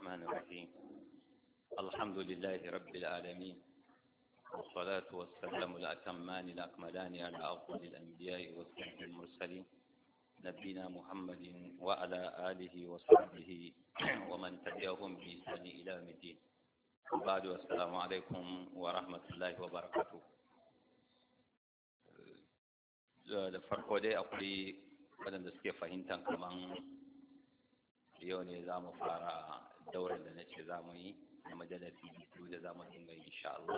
الرحمن الرحيم. الحمد لله رب العالمين، والصلاة والسلام الأتمان الأكملان على أفضل الأنبياء والسيد المرسلين نبينا محمد وعلى آله وصحبه ومن تبعهم بإحسان إلى يوم الدين. وبعد، السلام عليكم ورحمة الله وبركاته. da farko dai akwai waɗanda suke fahimtar kaman yau ne za mu fara daular da na ce za mu yi na majalisi biyu da za mu dinga insha Allah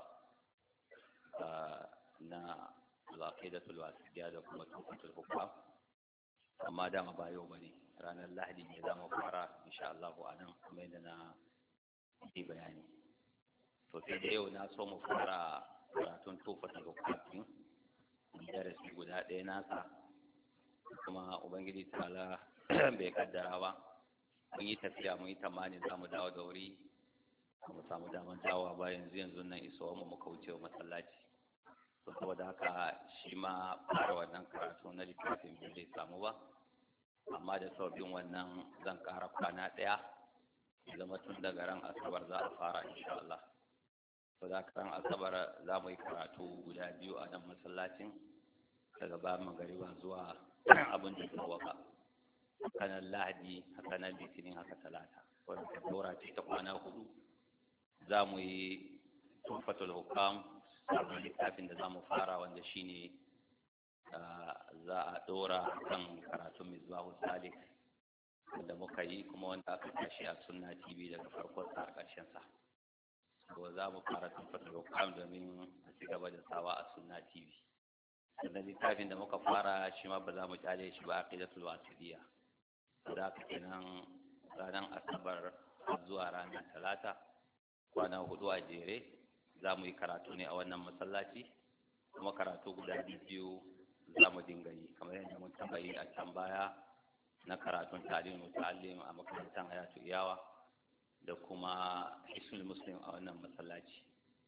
na al-aqidatul wasitiyya da kuma tufatul hukam, amma dama ba yau bane, ranar Lahadi ne za mu fara insha Allah a nan kuma yadda na yi bayani. To sai da yau na so mu fara karatun tufatul hukam darasi guda ɗaya nasa, kuma ubangiji ta'ala bai kaddara ba, mun yi tafiya mun yi tamanin za mu dawo da wuri, mu samu damar dawowa ba yanzu nan iso mu muka wuce wa masallaci. To saboda haka shi ma fara wannan karatu na littafin bai zai samu ba, amma da sabbin wannan zan ƙara kwana ɗaya, zama tun daga ran asabar za a fara insha Allah. To da ran asabar za mu yi karatu guda biyu a nan masallacin daga bayan magariba zuwa abin da ya waka, hakanan Lahadi, hakanan Litinin, haka Talata, wanda ta dora ce ta kwana 4. Za mu yi tufatul hukam, sabon littafin da za mu fara, wanda shine za a dora kan karatun Misbahu Salik wanda muka yi kuma wanda aka tashi a Sunna TV daga farkon sa ƙarshen sa. To za mu fara tufatul hukam domin a ci gaba da sawa a Sunna TV. Sannan littafin da muka fara shi ma ba za mu kyale shi ba, aqidatul wasitiyya. Da haka kenan ranar asabar zuwa ranar talata, kwana 4 a jere, za mu yi karatu ne a wannan masallaci, kuma karatu guda biyu za mu dinga yi kamar yadda mun taɓa yi a can baya na karatun tarihin muta'allim a makarantar Hayatu Iyawa da kuma Hisnul Muslim a wannan masallaci.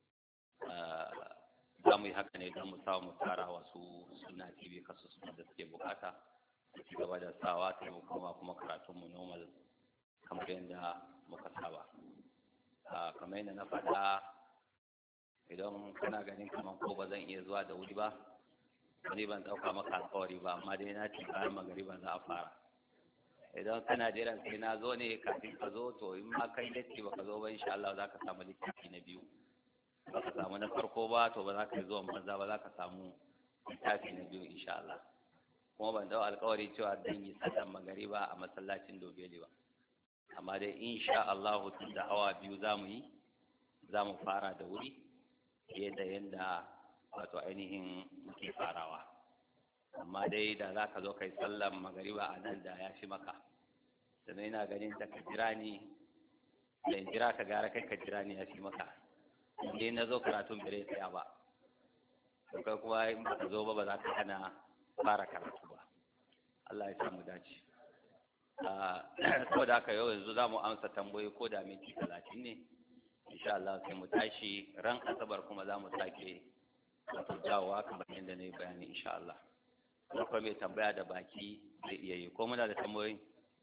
Za mu yi haka ne don mu samu mu tara wasu Sunna TV kasu suna da suke bukata da ci gaba da sawa, sai mu koma kuma karatunmu normal kamar yadda muka saba. Kamar yadda na faɗa, idan kana ganin kamar ko ba zan iya zuwa da wuri ba, wani ban ɗauka maka alkawari ba, amma dai na ce bayan magariba za a fara. Idan kana jiran sai na zo ne kafin ka zo, to in ma kai latti baka zo ba insha Allah za ka samu littafi na biyu. Ba ka samu na farko ba, to ba za ka yi zuwan banza ba, za ka samu littafi na biyu insha Allah. Kuma ban dau alkawari cewa zan yi sallan magariba a masallacin Dobeli ba, amma dai insha Allah tun da awa 2 za mu yi, za mu fara da wuri fiye da yadda wato ainihin muke farawa. Amma dai da za ka zo kai sallan magariba a nan da ya fi maka, sannan ina ganin da ka jira ni, da in jira ka gara kai ka jira ni ya fi maka. Indai na zo karatun bai tsaya ba, to kai kuma in ba ka zo ba za ka hana fara karatu ba. Allah ya samu dace. Saboda haka yau yanzu za mu amsa tambayoyi ko da minti 30 ne insha Allah, sai mu tashi ran asabar kuma za mu sake wato dawowa kamar yadda na yi bayani insha Allah. Kuma mai tambaya da baki zai iya yi, ko muna da tambayoyi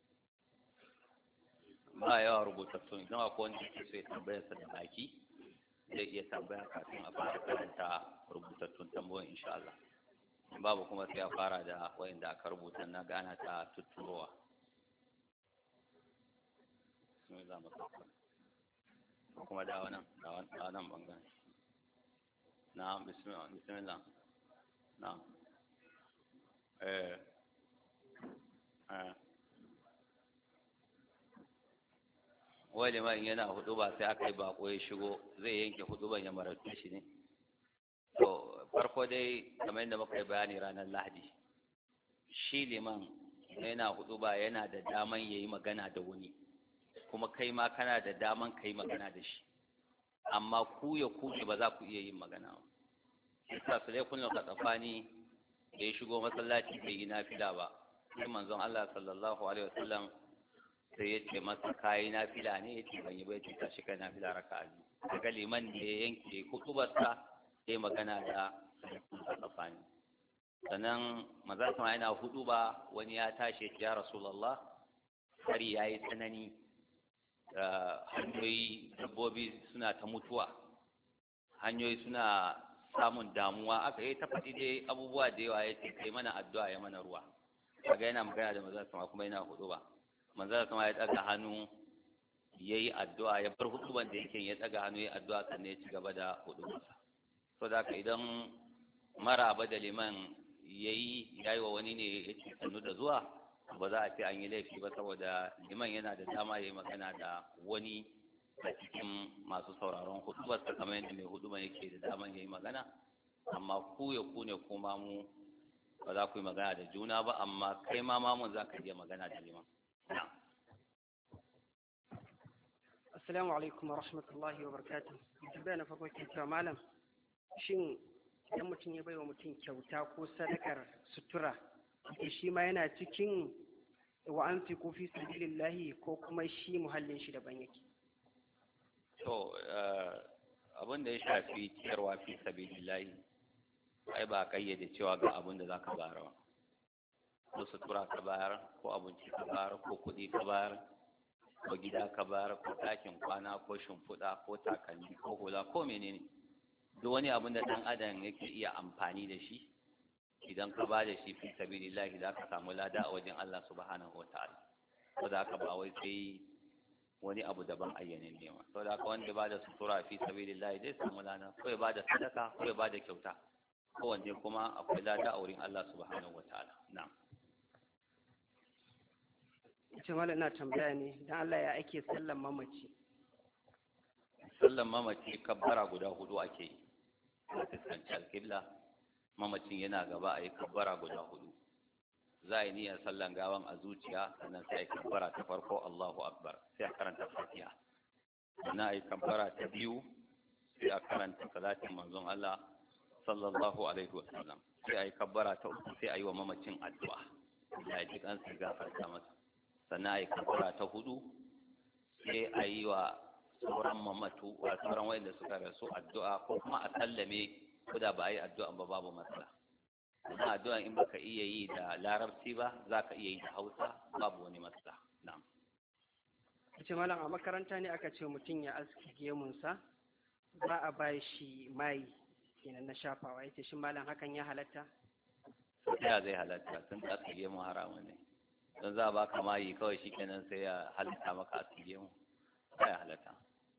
ba yawa rubutattu, idan akwai wanda ke so ya tambayarsa da baki zai iya tambaya kafin a fara karanta rubutattun tambayoyin insha Allah. Babu kuma sai a fara da wayanda aka rubuta, na gana ta tutturowa. Kuma da wannan bangaren. Na bismillah. Na. Wani ma in yana hudu ba sai aka yi bako ya shigo, zai yanke hudu ban ya maratu shi ne. To farko dai kamar yadda muka yi bayani ranar Lahadi, shi liman yana hudu ba yana da daman ya yi magana da wani, kuma kai ma kana da daman ka yi magana da shi, amma ku ya kuke ba za ku iya yin magana ba. Isa su dai kullum ka tsafani da ya shigo masallaci bai yi nafila ba, sai manzon Allah sallallahu alaihi wasallam sai ya ce masa kayi nafila ne, ya ce ban yi ba, ya ce tashi kai nafila raka'a biyu. Daga liman da ya yanke hutubarsa sai magana da tsafani. Sannan maza sama yana hudu ba, wani ya tashi ya Rasulullah, hari ya yi tsanani, hanyoyi dabbobi suna ta mutuwa, hanyoyi suna samun damuwa, aka yi ta faɗi dai abubuwa da yawa ya ce kai mana addu'a ya mana ruwa. Kaga yana magana da manzon sama kuma yana huɗuba. Manzon sama ya ɗaga hannu ya yi addu'a, ya bar huɗuban da yake ya ɗaga hannu ya yi addu'a sannan ya ci gaba da huɗubansa. So da haka idan maraba da liman ya yi wa wani ne ya ce sannu da zuwa, ba za a ce an yi laifi ba, saboda liman yana da dama ya yi magana da wani a cikin masu sauraron hudubar ta kamar yadda mai hudubar yake da daman ya yi magana. Amma ku ya ku ne kuma mu ba za ku yi magana da juna ba, amma kai ma mamun za ka iya magana da liman. Assalamu alaikum wa rahmatullahi wa barakatuh. Tambaya na farko ke cewa malam, shin idan mutum ya bai wa mutum kyauta ko sadakar sutura, shi ma yana cikin wa an fi kofi sabilillahi ko kuma shi muhallin shi daban yake? To abin da ya shafi ciyarwa fi sabilillahi ai ba kayyade cewa ga abin da zaka bayar ba, ko sutura ka bayar, ko abinci ka bayar, ko kuɗi ka bayar, ko gida ka bayar, ko ɗakin kwana, ko shimfiɗa, ko takalmi, ko hula, ko menene, duk wani abin da ɗan adam yake iya amfani da shi, idan ka ba da shi fi sabilillahi za ka samu lada a wajen Allah subhanahu wa ta'ala. Ko da haka ba wai sai wani abu daban ayyanin nema. To da haka wanda ba da sutura fi sabilillahi zai samu lada, ko ya ba da sadaka, ko ya ba da kyauta, ko wanne kuma akwai lada a wurin Allah subhanahu wa ta'ala. Na'am. Ita malam ina tambaya ne dan Allah ya ake sallan mamaci? Sallan mamaci kabbara guda hudu ake yi. A fuskanci alƙibla, mamacin yana gaba a yi kabbara guda hudu. Za a yi niyyar sallan gawan a zuciya, sannan sai a yi kabbara ta farko Allahu Akbar, sai a karanta Fatiha. Sannan a yi kabbara ta biyu, sai a karanta salatin manzon Allah sallallahu alaihi wa sallam. Sai a yi kabbara ta uku, sai a yi wa mamacin addu'a, ya ji kansa ya gafarta masa. Sannan a yi kabbara ta hudu, sai a yi wa sauran mamatu wa sauran wanda suka rasu addu'a, ko kuma a sallame ko da ba a yi addu'a ba babu matsala. Amma addu'a in baka iya yi da larabci ba, za ka iya yi da Hausa, babu wani matsala. Na'am. Ita malam a makaranta ne aka ce mutum ya aski gemunsa, za a ba shi mai kenan na shafawa, yace shi malam hakan ya halatta? Ya zai halatta, tun da aski gemu haramun ne. Don za a baka mayi kawai shi kenan sai ya halatta maka aski gemu, ba ya halatta.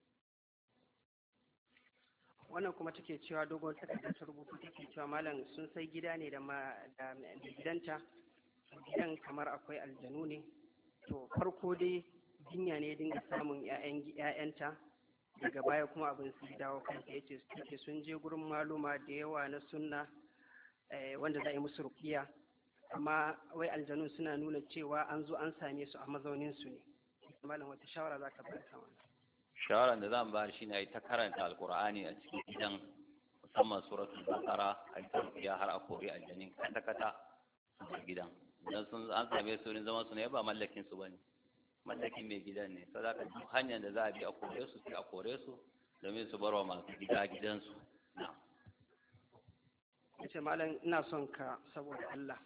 Wannan kuma take cewa dogon takarda ta rubutu take cewa malam sun sai gida ne da gidanta, gidan kamar akwai aljanu ne, to farko dai jinya ne dinga samun ƴaƴanta, daga baya kuma abin su dawo kanta. Yace take sun je gurin maluma da yawa na sunna wanda za a yi musu ruqiya, amma wai aljanun suna nuna cewa an zo an same su a mazaunin su ne. Malam wata shawara za ka bayar ta wannan? Shawaran da zan bayar shine ai ta karanta alqur'ani a cikin gidan, musamman suratul baqara, ai ta ya har a kori aljanin kata a gidan. Dan sun an same su ne zaman su ne ba mallakin su bane, mallakin mai gidan ne. Saboda duk hanyar da za a bi a kore su sai a kore su, domin su barwa masu gida gidansu. Na'am. Yace malam ina son ka saboda Allah.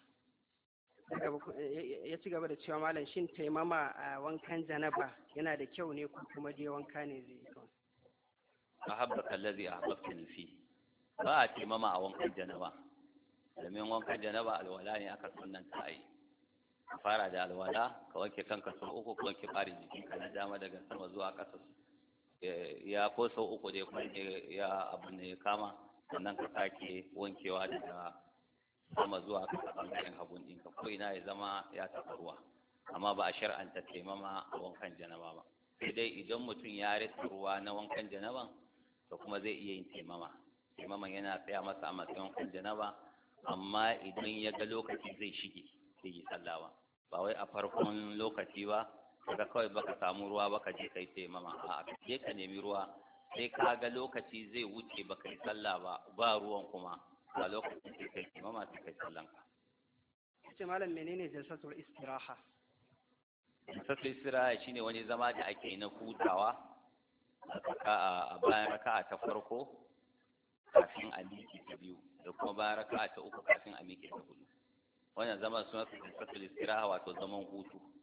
Ya ci gaba da cewa malam shin taimama a wankan janaba yana da kyau ne ko kuma dai wanka ne zai yi? Ahabbaka allazi ahbabtani fi, ba a taimama a wankan janaba, domin wankan janaba alwala ne aka sunnanta a yi. Ka fara da alwala, ka wanke kanka sau uku, ka wanke ɓarin jikinka na dama daga sama zuwa ƙasa, ya ko sau uku dai kuma ya abin da ya kama, sannan ka sake wankewa daga sama zuwa kasa ɓangaren hagun ɗinka, ko ina ya zama ya taɓa ruwa. Amma ba a shar'anta taimama a wankan janaba ba, sai dai idan mutum ya rasa ruwa na wankan janaban, to kuma zai iya yin taimama. Taimaman yana tsaya masa a matsayin wankan janaba, amma idan ya ga lokaci zai shige zai yi sallah ba wai a farkon lokaci ba, kaga kawai baka samu ruwa baka je kai taimama. A'a, ka je ka nemi ruwa, sai ka ga lokaci zai wuce baka yi sallah ba ruwan kuma a lokacin da kai imama sai kai sallanka. Ce malam menene jalsatul istiraha? Jalsatul istiraha shine wani zama da ake na hutawa a bayan raka'a ta farko kafin a miƙe ta biyu, da kuma bayan raka'a ta uku kafin a miƙe ta hudu. Wannan zaman suna jalsatul istiraha, wato zaman hutu.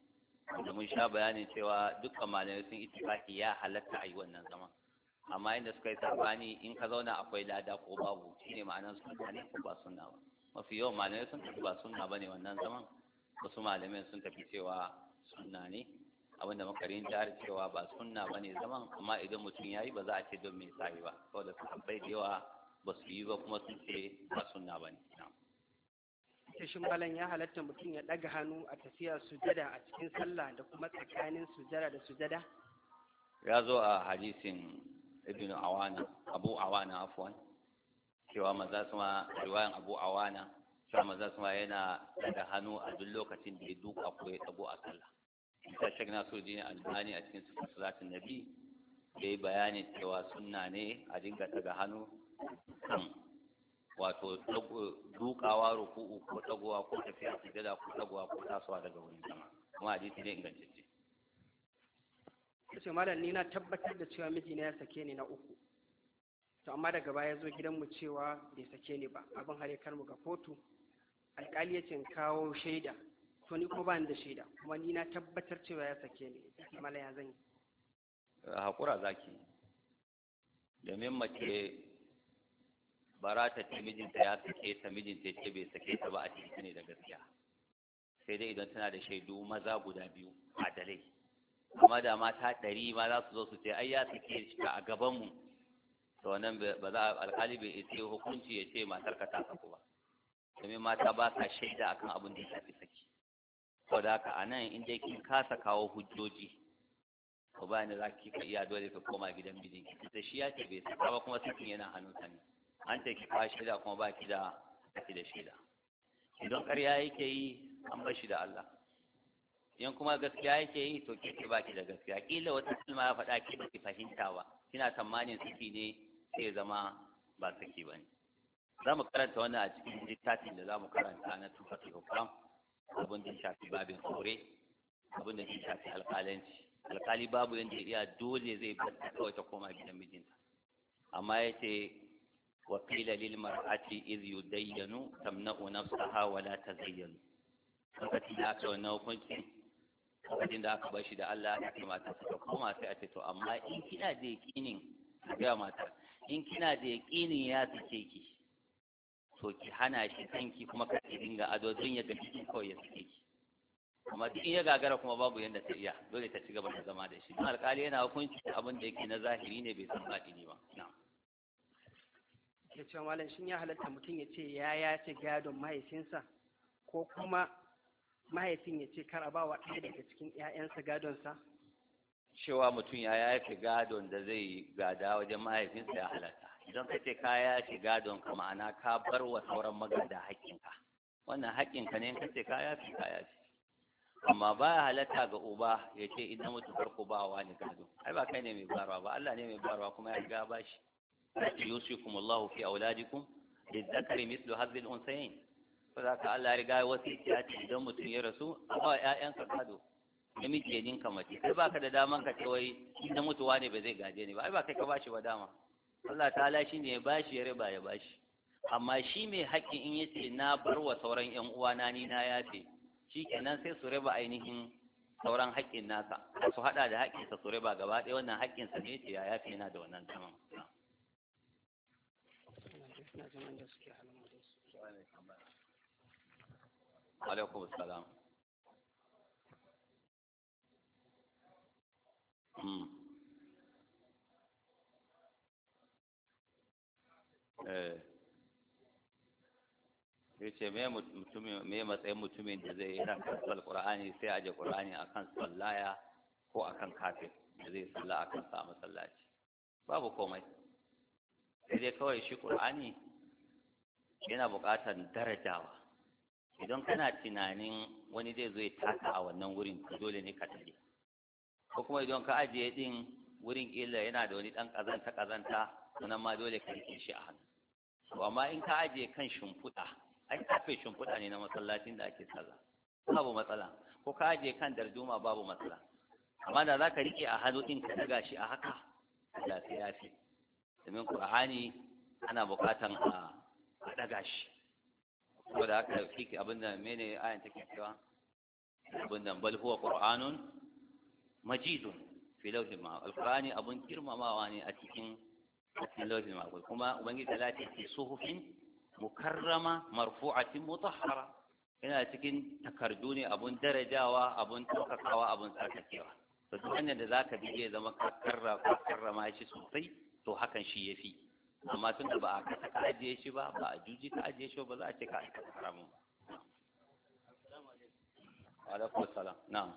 da mun sha bayanin cewa dukkan malamai sun ittifaqi ya halatta a yi wannan zaman, amma inda suka yi sabani in ka zauna akwai lada ko babu shine ma'anar sunna ne ko ba sunna ba. Mafi yawan malamai sun tafi ba sunna bane wannan zaman, wasu malamai sun tafi cewa sunna ne, abinda makarin jihar cewa ba sunna bane zaman, amma idan mutum yayi ba za a ce don me sai ba, saboda sahabbai da yawa ba su yi ba kuma sun ce ba sunna bane. Shin malam ya halatta mutum ya ɗaga hannu a tafiya sujada a cikin sallah da kuma tsakanin sujada da sujada? Ya zo a hadisin ibn awana, abu awana afwan, cewa maza suma riwayan abu awana cewa maza suma yana daga hannu a duk lokacin da ya duka ko ya dago a sallah. Ita Sheikh Nasiruddin Albani a cikin sifar salatin nabi ya yi bayanin cewa sunna ne a dinga daga hannu kan wato dukawa ruku'u ko dagowa ko tafiya sujada ko dagowa ko tasowa daga wurin zama, kuma hadisi ne ingantacce. Kace malam ni na tabbatar da cewa mijina ya sake ni na uku, to amma daga baya zo gidanmu cewa bai sake ni ba, abin har ya kar mu ga kotu, alƙali ya ce kawo shaida, to ni kuma ba ni da shaida, kuma ni na tabbatar cewa ya sake ni, malam ya zan yi? Hakura zaki, domin mace bara ta ce mijinta ya sake ta, mijinta ce bai sake ta ba a cikin ne da gaskiya, sai dai idan tana da shaidu maza guda biyu adalai. Amma da mata 100 ma za su zo su ce ai ya sake shi a gabanmu, to wannan ba za a alƙali bai isa hukunci ya ce matarka ta saku ba, domin mata ba sa shaida akan abin da ya shafi saki. Saboda haka a nan in dai kin kasa kawo hujjoji, ko ba ni za ki iya dole ka koma gidan mijinki, da shi ya ce bai saka ba kuma sakin yana hannunsa ne, an ce ki kawo shaida kuma ba ki da shaida. Idan ƙarya yake yi an bar shi da Allah, in kuma gaskiya yake yi to ke ba ki da gaskiya. Kila wata kalma ya faɗa ki ba ki fahimta ba, kina tsammanin saki ne sai zama ba saki ba ne. Za mu karanta wannan a cikin littafin da za mu karanta na tufafi hukam, abin da ya shafi babin aure, abin da ya shafi alƙalanci. Alƙali babu yadda iya dole zai bar ta kawai ta koma gidan mijinta, amma ya ce وقيل للمرأة إذ يدين تمنع نفسها ولا تزين. lokacin da aka wannan hukunci, lokacin da aka bashi da Allah ya ce mata ta koma, sai a ce to amma in kina da yaƙinin ga mata, in kina da yaƙinin ya sake ki, to ki hana shi kanki kuma ka dinga ado don ya gaji ki kawai ya sake ki. Amma duk in ya gagara kuma babu yadda ta iya, dole ta ci gaba da zama da shi. Don alƙali yana hukunci abin da yake na zahiri ne, bai san baɗini ba. Na'am. Ya ce malam shin ya halatta mutum ya ce ya ce gadon mahaifinsa, ko kuma mahaifin ya ce kar a ba wa ɗaya daga cikin 'ya'yansa gadonsa? Cewa mutum ya yafe gadon da zai gada wajen mahaifinsa ya halatta. Idan ka ce ka yafe gadon ka, ma'ana ka bar wa sauran magada haƙƙinka, wannan haƙƙinka ne. In ka ce ka yafe ka yafe, amma ba ya halatta ga uba ya ce idan mutu farko ba wa ni gado. Ai ba kai ne mai barwa ba, Allah ne mai barwa kuma ya riga ba shi. yusikum Allah fi auladikum lidzakari mithlu hadhihi al-unsayayn. Saboda Allah ya riga wasiyyaci ya ce idan mutum ya rasu a ba ƴaƴanka gado, namiji ya ninka mace. Kai baka da daman ka ce wai idan mutuwa ne ba zai gaje ni ba, ai ba kai ka bashi ba dama. Allah ta'ala shi ne ya bashi ya riba ya bashi, amma shi mai haƙƙin in yace na bar wa sauran ƴan uwana ni na yafe, shikenan sai su riba ainihin sauran haƙƙin nasa, su haɗa da haƙƙinsa su riba gaba ɗaya. Wannan haƙƙinsa ne ce ya yafe, yana da wannan daman. Alaikum salam. Ya ce me matsayin mutumin da zai yana karɓar Qur'ani sai aje Qur'ani akan sallaya ko akan kafin da zai salla akan sa masallaci? Babu komai, sai dai kawai shi Qur'ani yana buƙatar darajawa. Idan kana tunanin wani zai zo ya taka a wannan wurin, dole ne ka tafi. Ko kuma idan ka ajiye din wurin ƙila yana da wani ɗan ƙazanta, sannan ma dole ka rike shi a hannu. To amma in ka ajiye kan shimfiɗa, ai kafe shimfiɗa ne na masallacin da ake sallah, babu matsala. Ko ka ajiye kan darduma, babu matsala. Amma da za ka rike a hannu ɗin ka daga shi a haka, da sai ya fi. Domin Qur'ani ana buƙatan a daga shi. Saboda haka fiki abin da mene ayan take cewa abun nan bal huwa qur'anun majidun fi lawhil mahfuz alqur'ani abun girmamawa ne a cikin lawhil mahfuz kuma ubangiji ta lati fi suhufin mukarrama marfu'atin mutahhara yana cikin takardu ne abun darajawa abun tukakawa abun tsarkakewa to duk hanyar da zaka bi zai zama ka karrama shi sosai to hakan shi yafi amma tun da ba a kasa ka ajiye shi ba ba a juji ka ajiye shi ba za a ce ka aikata haramun ba alaikum salam na'am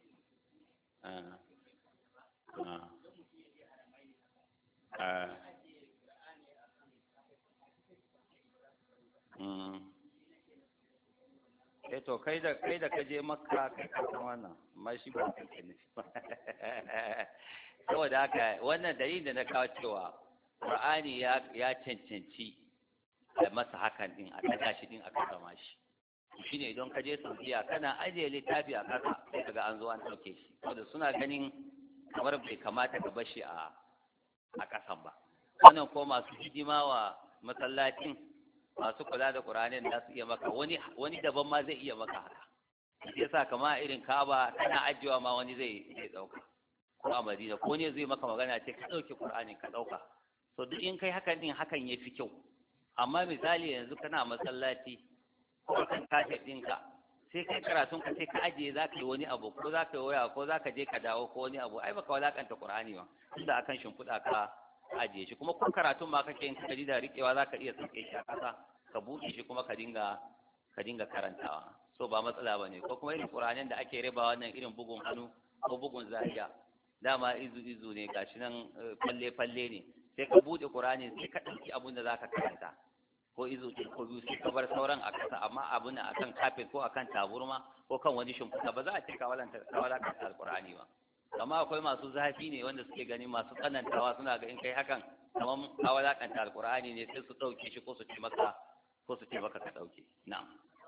to kai da kaje makka kai ka san wannan amma shi ba kai ne saboda haka wannan dalilin da na kawo cewa Qur'ani ya cancanci a masa hakan din a daga shi din a karama shi shine idan ka je Saudiya kana ajiye littafi a kasa sai kaga an zo an dauke shi saboda suna ganin kamar bai kamata ka bar shi a kasan ba wannan ko masu hidima wa masallacin masu kula da Qur'anin da su iya maka wani daban ma zai iya maka haka sai yasa kama irin Kaaba kana ajiyewa ma wani zai dauka ko a Madina ko ne zai maka magana ce ka dauke Qur'anin ka dauka so duk in kai hakan din hakan yafi kyau amma misali yanzu kana masallaci ko kan kashe ɗinka sai kai karatun ka sai ka ajiye za ka yi wani abu ko za ka yi waya ko za ka je ka dawo ko wani abu ai baka walakanta Qur'ani ba tunda akan shimfiɗa ka ajiye shi kuma ko karatun ma kake yin kaji da riƙewa za ka iya tsinke shi a ƙasa ka buɗe shi kuma ka dinga karantawa so ba matsala ba ne ko kuma irin Qur'anin da ake raba wannan irin bugun hannu ko bugun zariya dama izu ne gashi nan falle ne sai ka buɗe Qur'ani sai ka ɗauki abin da za ka karanta ko izu ko biyu sai ka bar sauran a ƙasa amma abin akan kafet ko akan taburma ko kan wani shimfiɗa ba za a ce ka walakanta Al-Qur'ani ba amma akwai masu zafi ne wanda suke gani masu tsanantawa suna ga in kai hakan kamar ka walakanta Al-Qur'ani ne sai su ɗauke shi ko su ce maka ka ɗauke na'am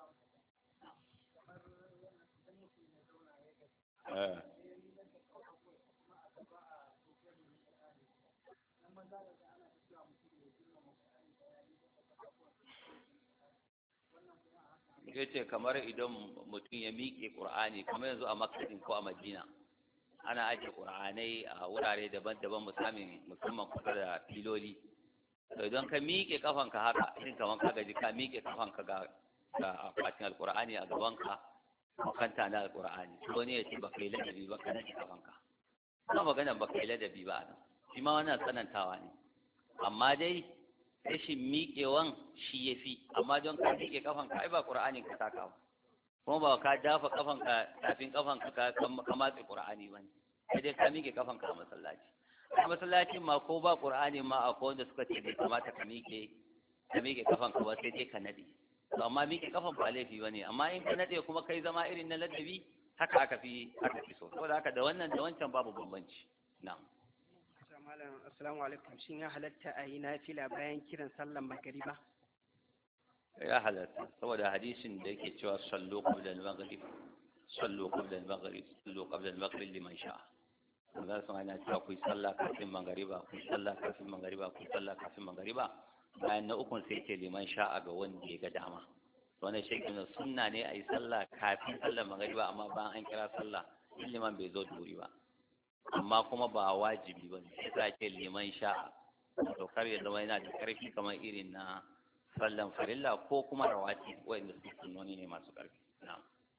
ya ce kamar idan mutum ya miƙe ƙur'ani kamar yanzu a makadin ko a madina ana ajiye ƙur'anai a wurare daban-daban musamman kusa da filoli idan ka miƙe kafanka haka irin kamar ka gaji ka miƙe kafanka ga akwatin alƙur'ani a gabanka kanta na alƙur'ani wani ya ce baka yi ladabi ba ka nake kafanka ba magana baka yi ladabi ba nan shi ma wannan tsanantawa ne amma dai rashin miƙewan shi ya fi amma don ka miƙe kafanka ai ba ƙur'ani ka saka ba kuma ba ka dafa kafanka tafin kafanka ka matse ƙur'ani ba ne sai dai ka miƙe kafanka a masallaci a masallacin ma ko ba ƙur'ani ma akwai wanda suka ce bai kamata ka miƙe kafanka ba sai dai ka nade to amma miƙe kafan ba laifi ba ne amma in ka nade kuma kai zama irin na ladabi haka aka fi so saboda haka da wannan da wancan babu bambanci na'am malam assalamu alaikum shin ya halatta a yi nafila bayan kiran sallan magariba ya halatta saboda hadisin da yake cewa sallu qabla al-maghrib sallu qabla al-maghrib liman sha'a Allah sun ana cewa ku yi sallah kafin magariba ku yi sallah kafin magariba ku yi sallah kafin magariba bayan na ukun sai ce liman sha'a ga wanda ya ga dama wannan shi ne sunna ne a yi sallah kafin sallar magariba amma bayan an kira sallah liman bai zo da wuri ba amma kuma ba wajibi ba ne sai ce liman sha'a to kar ya zama yana da karfi kamar irin na sallan farilla ko kuma rawati wanda su sunnoni ne masu karfi na'am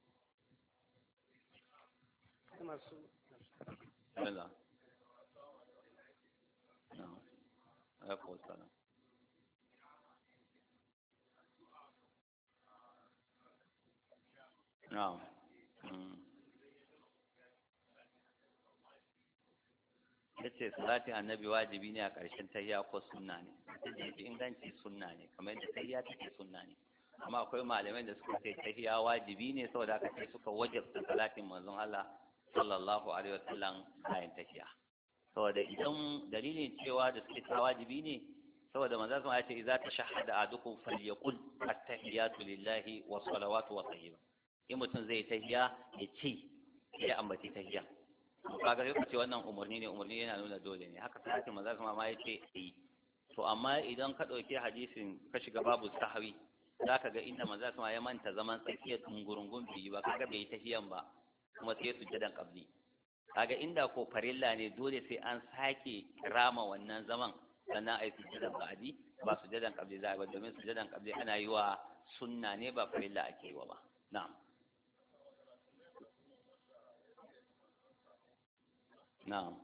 masu Allah na'am alaikum salam na'am yace salati annabi wajibi ne a ƙarshen tahiyya ko sunna ne yace inganci sunna ne kamar yadda tahiyya take sunna ne amma akwai malamai da suka ce tahiyya wajibi ne saboda haka sai suka wajabta salatin manzon Allah sallallahu alaihi wasallam bayan tahiyya saboda idan dalilin cewa da suke ta wajibi ne saboda manzon Allah ya ce idza tashahhada ahadukum falyaqul at-tahiyatu lillahi was salawatu wat tayyiba in mutum zai tahiyya ya ce ya ambaci tahiyya kaga yau ce wannan umarni yana nuna dole ne haka sai manzo kuma ma yace yi to amma idan ka dauke hadisin ka shiga babu sahwi zaka ga inda manzo kuma ya manta zaman tsakiyar tungurungun biyu ba kaga bai tahiyan ba kuma sai sujjadan qabli. Kaga inda ko farilla ne dole sai an sake rama wannan zaman sannan ai sujjadan ba'di ba sujjadan qabli za a ba, domin sujjadan qabli ana yi wa sunna ne ba farilla ake yi wa ba. Na'am. Na'am.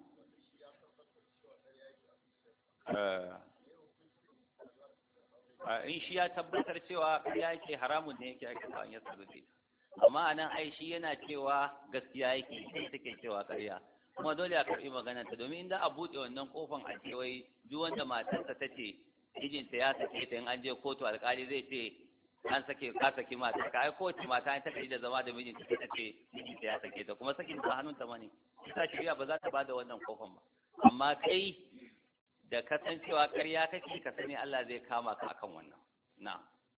In shi ya tabbatar cewa ya yake haramun ne yake ake ba ya sarufi, amma anan ai shi yana cewa gaskiya yake, sai take cewa ƙarya, kuma dole a karɓi maganar ta, domin inda a buɗe wannan kofan a ce wai duk wanda matarsa ta ce mijinta ya sake ta in an je kotu alƙali zai ce an sake ka saki mata ka, ai kowace mata ta kai da zama da mijinta ta ce mijinta ya sake ta, kuma sakin ba hannunta bane, ita shari'a ba za ta bada wannan kofan ba. Amma kai da kasancewa ƙarya kake ka sani Allah zai kama ka akan wannan. Na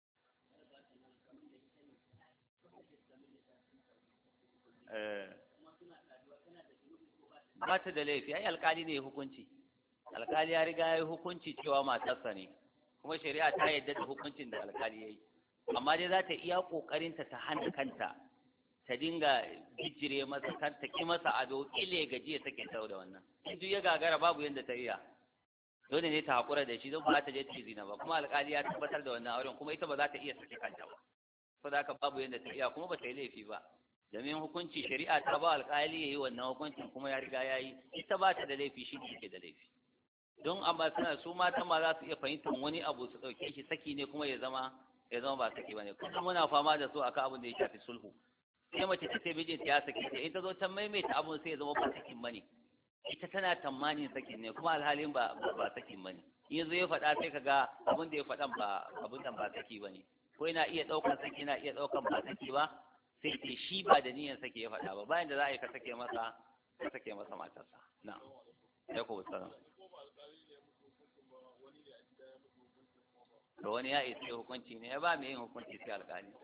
ba ta da laifi, ai alƙali ne hukunci, alƙali ya riga ya yi hukunci cewa matarsa ne, kuma shari'a ta yarda da hukuncin da alƙali ya yi, amma dai za ta iya ƙoƙarinta ta hana kanta ta dinga bijire masa, ta ki masa ado, ile gaji ya sake ta da wannan, in duk ya gagara babu yadda ta iya, dole ne ta haƙura da shi don ba ta je ta zina ba, kuma alƙali ya tabbatar da wannan auren, kuma ita ba za ta iya sake kanta ba, saboda haka babu yadda ta iya, kuma ba ta yi laifi ba, domin hukunci shari'a ta ba alƙali ya yi wannan hukuncin kuma ya riga ya yi, ita ba ta da laifi, shi ne ke da laifi. Don amma suna su matan ma za su iya fahimtar wani abu su ɗauke shi saki ne kuma ya zama ba saki ba ne, kuma muna fama da su akan abin da ya shafi sulhu, sai mace ta ce mijinta ya saki ta, ita zo ta maimaita abun sai ya zama ba sakin ba ne, ita tana tamanin sakin ne kuma alhalin ba sakin ba ne, in yanzu ya faɗa sai ka ga abin da ya faɗan ba abin da ba saki ba ne, ko yana iya ɗaukan saki, yana iya ɗaukan ba saki ba, sai ce shi ba da niyyar sake ya faɗa ba, bayan da za a yi ka sake masa matarsa. Na ya ku tsara da wani ya isa hukunci ne, ya ba mai yin hukunci sai alƙali.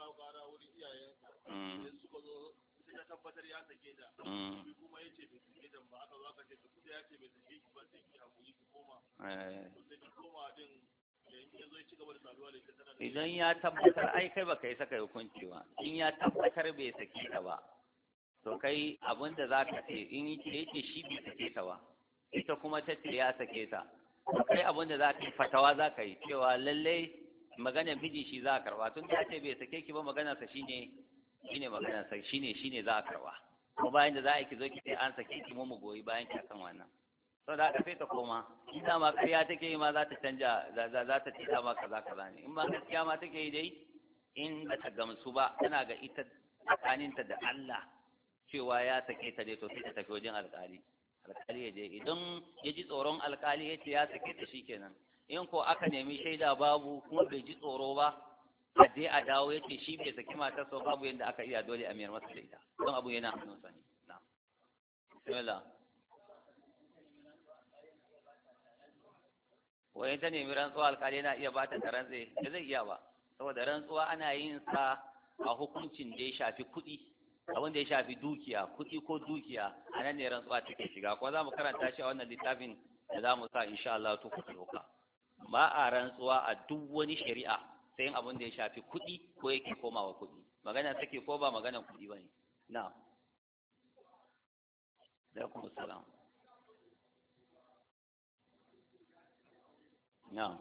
ta tabbatar ya sake ta shi kuma ya ce bai sake ta ba, aka zo aka ce kuda ya ce bai sake ki ba, sai ki hakuri ki koma sai ki koma din ya zo ya ci gaba da saduwa da ita tana da, idan ya tabbatar ai kai baka yi saka hukunci ba, in ya tabbatar bai sake ta ba to kai abin da za ka ce in yake shi bai sake ta ba, ita kuma ta ce ya sake ta, kai abin da za ka yi fatawa za ka yi cewa lallai maganar miji shi za a karba, tun da ya ce bai sake ki ba maganarsa shine maganarsa shine za a karba, kuma bayan da za a ki zo ki ce an sake ki mu goyi bayan ki akan wannan, sau da aka sai ta koma, in dama ƙarya take yi ma za ta canja, za ta ce dama kaza ne, in ba gaskiya ma take yi dai in ba ta gamsu ba tana ga ita tsakaninta da Allah cewa ya sake ta dai, to sai ta tafi wajen alƙali ya je, idan ya ji tsoron alƙali ya ce ya sake ta shikenan, in ko aka nemi shaida babu kuma bai ji tsoro ba a je a dawo ya ce shi bai saki matarsa babu yadda aka iya, dole a miyar masa da ita don abu yana hannunsa ne. Na bismillah. wai ta nemi rantsuwa alƙali na iya ba ta rantse, da zai iya ba, saboda rantsuwa ana yin sa a hukuncin da ya shafi kuɗi, abin da ya shafi dukiya, kuɗi ko dukiya, a nan ne rantsuwa take shiga, kuma za mu karanta shi a wannan littafin da za mu sa insha Allah to kuka. Ba a rantsuwa a duk wani shari'a sai yin abin da ya shafi kuɗi ko yake komawa kuɗi, magana take ko ba maganan kuɗi ba ne. Na da kuma salam. Na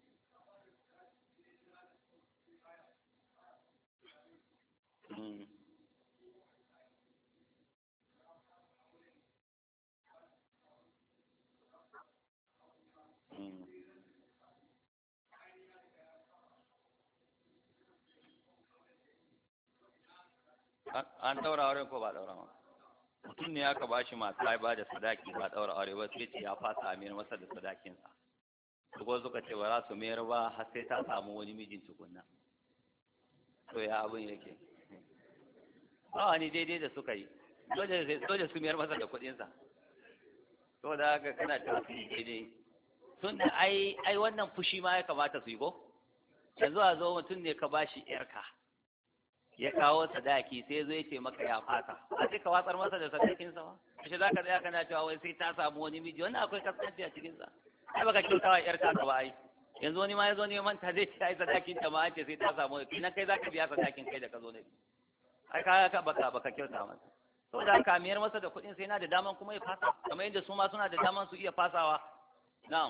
an daura aure ko ba daura ma, mutum ne aka ba shi mata ya ba da sadaki ba daura aure ba, sai ce ya fasa amir masa da sadakinsa, ko suka ce ba za su mayar ba har sai ta samu wani mijin tukunna, to ya abin yake ba wani daidai da suka yi, dole su mayar masa da kuɗinsa, to da haka kana ta su daidai, tun da ai wannan fushi ma ya kamata su yi ko, yanzu a zo mutum ne ka ba shi yarka ya kawo sadaki sai zai ce maka ya fata, a ce ka watsar masa da sadakinsa ba, shi za ka tsaya kana cewa wai sai ta samu wani miji, wannan akwai kasance a cikinsa, ai baka kyauta wa yarka ka ba ai, yanzu wani ma ya zo neman ta zai ce ai sadakin ta ma an ce sai ta samu, kinan kai za ka biya sadakin kai da ka zo ne, ai ka baka kyauta masa, saboda haka miyar masa da kuɗin sai yana da daman kuma ya fasa kamar yadda su ma suna da daman su iya fasawa. Na'am,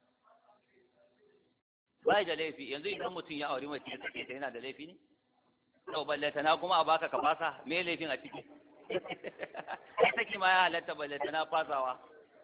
bai da laifi. Yanzu idan mutum ya auri mace ya sake ta yana da laifi ne? To ballata na kuma a baka ka fasa, me laifin a ciki? Sai saki ma ya halatta, ballata na fasawa.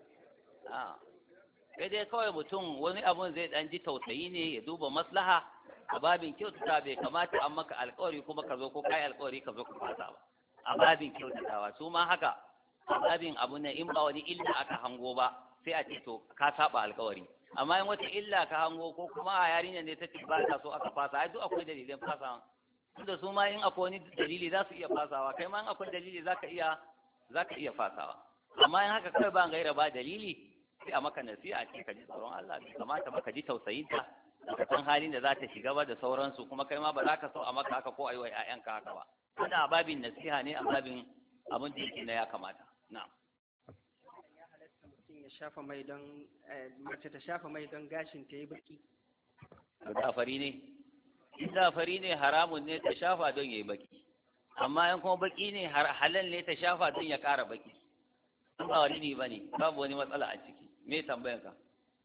Sai dai kawai mutum wani abun zai dan ji tausayi ne, ya duba maslaha a babin kyautata. Bai kamata an maka alƙawari kuma ka zo ko kai alƙawari ka zo ka fasa ba a babin kyautatawa. Su ma haka a babin abu ne, in ba wani illa aka hango ba sai a ce to ka saba alƙawari. Amma in wata illa ka hango ko kuma a yarinyar ne ta ce ba ta so aka fasa, ai duk akwai dalilin fasawa. Tunda su ma in akwai wani dalili za su iya fasawa, kai ma in akwai dalili za ka iya fasawa. Amma in haka kai ba gaira ba dalili, sai a maka nasiha a ce ka ji tsoron Allah, bai kamata ba ka ji tausayinta, ka san halin da za ta shiga ba da sauransu, kuma kai ma ba za ka so a maka haka ko a yi wa 'ya'yanka haka ba. Wannan a babin nasiha ne, a babin abin da yake na ya kamata. Na'am. Ya halatta mutum ya shafa mai don mace ta shafa mai don gashin ta yi baki. Dafari ne. In dafari ne haramun ne ta shafa don ya yi baki. Amma in kuma baki ne halal ne ta shafa don ya ƙara baki. Ba wani ne ba ne, babu wani matsala a ciki. Me tambayan ka?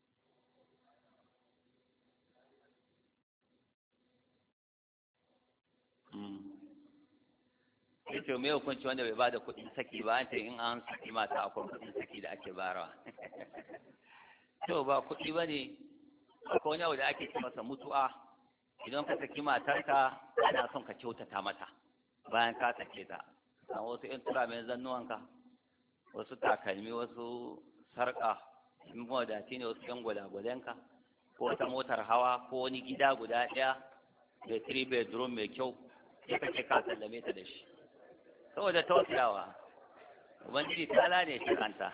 Yake me hukunci wanda bai bada kuɗin saki ba, an ce in an saki mata akwai kuɗin saki da ake barawa. To ba kuɗi ba ne, akwai wani abu da ake ce masa mutu'a. Idan ka saki matarka ana son ka kyautata mata bayan ka sake ta. An wasu 'yan turamen zannuwanka, wasu takalmi, wasu sarƙa, in mawadaci ne wasu 'yan gwalagwalenka, ko wata motar hawa, ko wani gida guda ɗaya da 3 bedroom mai kyau, sai ka ce ka sallame ta da shi. Saboda tausayawa, ubangiji ta ne shi kanta.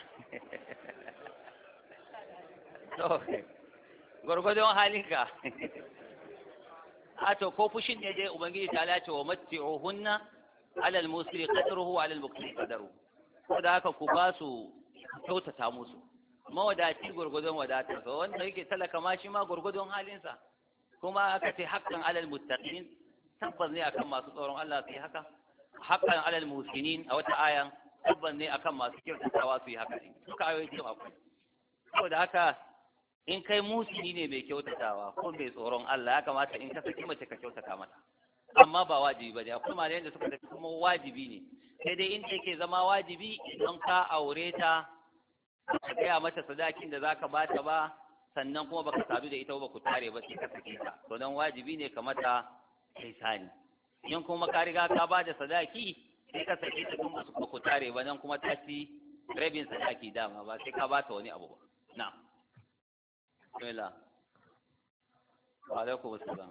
To gwargwadon halinka. A to ko fushin ne dai ubangiji ta lace wa matti'uhunna alal musri qadruhu alal muqti qadruhu. Ko da haka ku ba su kyautata musu, mawadaci gwargwadon wadatarsa, wanda yake talaka ma shi ma gwargwadon halinsa. Kuma aka ce haqqan alal muttaqin, tabbas ne akan masu tsoron Allah su yi haka. Haqqan alal musinin a wata ayan, tabbas ne akan masu kyautatawa su yi haka. Duka ayoyi ce akwai. Saboda haka in kai musini ne mai kyautatawa ko mai tsoron Allah, ya kamata in ka saki mace ka kyautata mata. Amma ba wajibi ba ne, akwai malayen da suka tafi kuma wajibi ne. Sai dai in take zama wajibi idan ka aure ta, ka gaya mata sadakin da zaka bata ba, sannan kuma baka sadu da ita ba ku tare ba, sai ka sake ta. To dan wajibi ne ka mata ihsani. In kuma ka riga ka bada sadaki, sai ka sake ta kuma ba ku tare ba, nan kuma ta ci rabin sadaki dama, ba sai ka bata wani abu ba. Na'am. Bismillah. Wa alaikum assalam.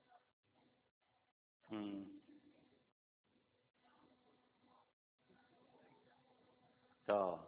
To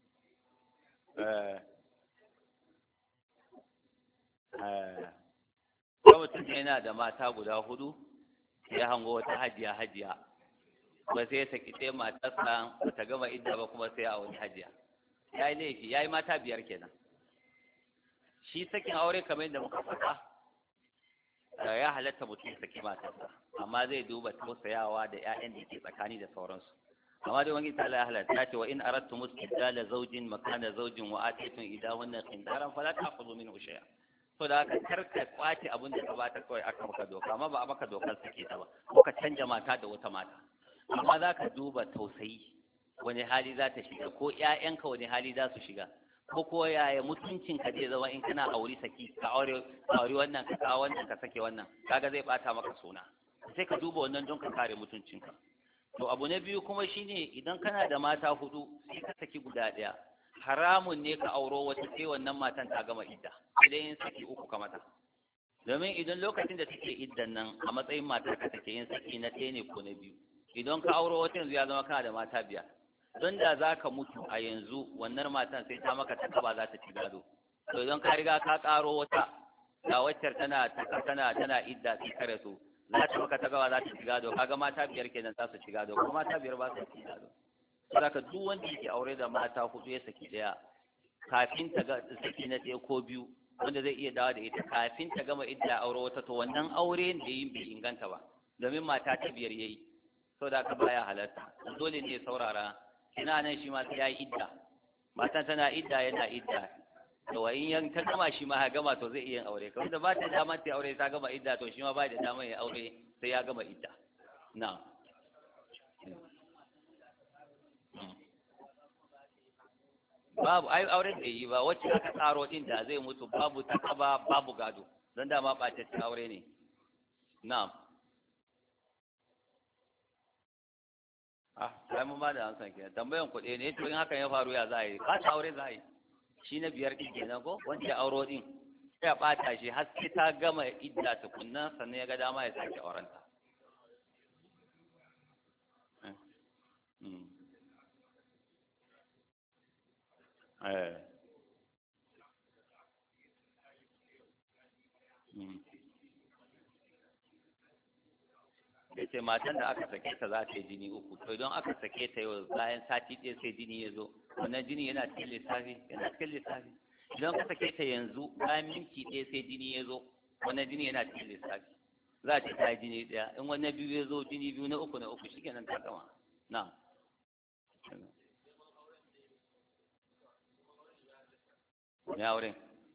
mutum yana da mata guda 4, ya hango wata hajiya ba sai ya saki sai matarsa ba ta gama idda ba, kuma sai a wani hajiya. Ya yi laifi, ya yi mata 5 kenan. Shi sakin aure kamar yadda muka faɗa, ya halatta mutum saki matarsa, amma zai duba tausayawa da 'ya'yan da ke tsakani da sauransu. Amma dai wani ta'ala ya halatta ce wa in aradtum istibdala zawjin makana zawjin wa ataytum idahunna qintaran fala ta'khudhu minhu shay'a. To da haka karka kwace abin da ka bata kawai aka maka doka, amma ba a maka dokar sake ta ba, ko ka canja mata da wata mata. Amma za ka duba tausayi, wani hali za ta shiga, ko 'ya'yanka wani hali za su shiga, ko yaya mutuncinka zai zama in kana aure saki, ka aure wannan ka kawo wannan ka sake wannan, kaga zai bata maka suna. Sai ka duba wannan don ka kare mutuncinka. To abu na biyu kuma shine, idan kana da mata 4 sai ka saki guda 1, haramun ne ka auro wata sai wannan matan ta gama idda, idan yin saki 3 ka mata. Domin idan lokacin da take iddan nan a matsayin matar ka take yin saki na 1 ne ko na 2, idan ka auro wata yanzu ya zama kana da mata 5. Don da za ka mutu a yanzu, wannan matan sai ta maka takaba za ta ci gado. To idan ka riga ka karo wata, ga waccar tana idda sai kare su, za ta maka takaba za ta ci gado, kaga mata 5 kenan za su ci gado, kuma mata 5 ba su ci gado. Saboda duk wanda yake aure da mata 4 ya saki 1, kafin ta ga saki na 1 ko 2, wanda zai iya dawo da ita kafin ta gama idda aure wata, to wannan aure da yin bai inganta ba, domin mata ta 5 yayi. so da ka baya halatta dole ne saurara ina nan shi ma sai ya yi idda matan tana idda yana idda to in yan ta gama shi ma ya gama to zai iya aure kawai da ba ta dama ta aure ta gama idda to shi ma ba da dama ya aure sai ya gama idda na babu ai auren da yi ba wacce aka tsaro din da zai mutu babu takaba babu gado don dama ɓataccen aure ne na'am sai mun ba da amsan kenan tambayan kuɗi ne to in hakan ya faru ya za a yi ɓata aure za a yi shi na biyar ɗin kenan ko wancan auro ɗin sai a ɓata shi har sai ta gama idda tukunna sannan ya ga dama ya sake aurenta ya ce matan da aka sake ta za ta yi jini uku to idan aka sake ta yau bayan sati ɗaya sai jini ya zo wannan jini yana cikin lissafi idan ka sake ta yanzu bayan minti ɗaya sai jini ya zo wannan jini yana cikin lissafi za ta ta jini ɗaya in wannan biyu ya zo jini biyu na uku shi kenan ta gama na ne auren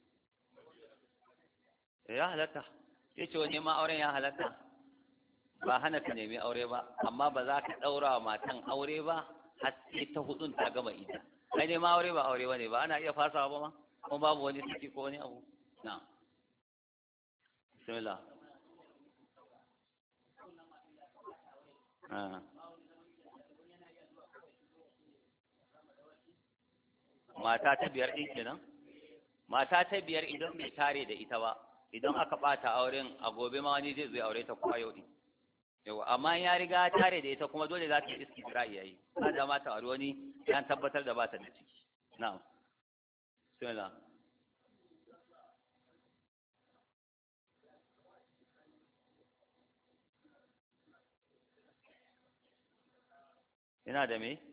ya halatta ya ce wani ma auren ya halatta ba hana ka nemi aure ba amma ba za ka ɗaura wa matan aure ba har sai ta hudun ta gama ita ai ne ma aure ba aure ba ne ba ana iya fasawa ba ma kuma babu wani saki ko wani abu na bismillah mata ta biyar ɗin kenan mata ta biyar idan bai tare da ita ba idan aka ɓata auren a gobe ma wani zai zo ya aure ta kuma yau ɗin yawa amma ya riga tare da ita kuma dole za ta yi istidrai yayi ba da mata aure wani ya tabbatar da ba ta da ciki na'am bismillah yana da me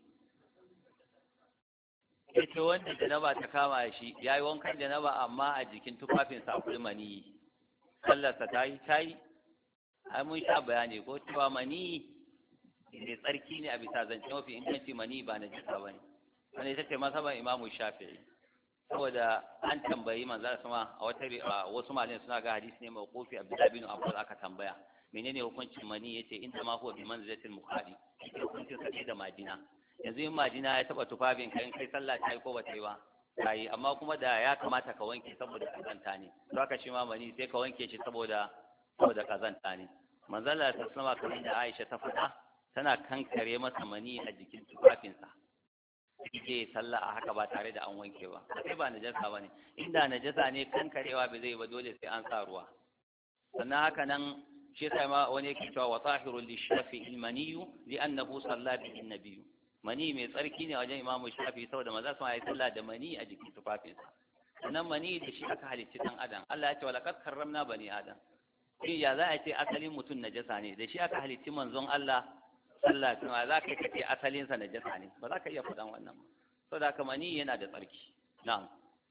ita wanda janaba ta kama shi ya yi wankan janaba amma a jikin tufafinsa akwai maniyi sallarsa ta yi ai mun sha bayani ko cewa mani mai tsarki ne a bisa zance mafi inganci mani ba na jisa ba ne wani ita ce masaban imamu shafi'i saboda an tambayi manzo sama a wasu malin suna ga hadisi ne mai kofi abdullahi bin abbas aka tambaya menene hukuncin mani yace inda ma huwa bi manzilatil mukhadi hukuncin sa da majina yanzu in majina ya taba tufafin kai kai sallah ta yi ko ba ta yi ba kai amma kuma da ya kamata ka wanke saboda kazanta ne to haka shi ma mani sai ka wanke shi saboda kazanta ne manzala ta sama kamar da Aisha ta faɗa tana kankare masa mani a jikin tufafinsa sai sallah a haka ba tare da an wanke ba sai ba najasa bane inda najasa ne kankarewa bai zai ba dole sai an sa ruwa sannan haka nan shi yasa ma wani yake cewa wa tahirul lishafi almaniyu li'annahu salla bihi an-nabiy mani mai tsarki ne wajen imamu shafi saboda maza su yi sallah da mani a jikin tufafinsa sannan mani da shi aka halicci dan adam Allah ya ce wa laqad karramna bani adam shi ya za a ce asalin mutum najasa ne da shi aka halicci manzon Allah sallah kuma za ka ce asalinsa najasa ne ba za ka iya faɗan wannan ba saboda haka mani yana da tsarki na'am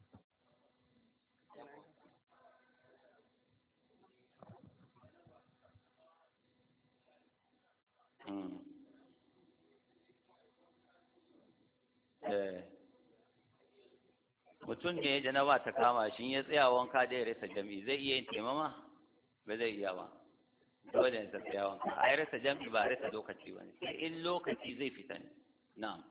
mutum ne janaba ta kama shi ya tsaya wanka da ya rasa jami'i zai iya yin taimama ba zai iya ba dole ne ta tsaya wanka a rasa jami'i ba a rasa lokaci ba ne sai in lokaci zai fita ne na'am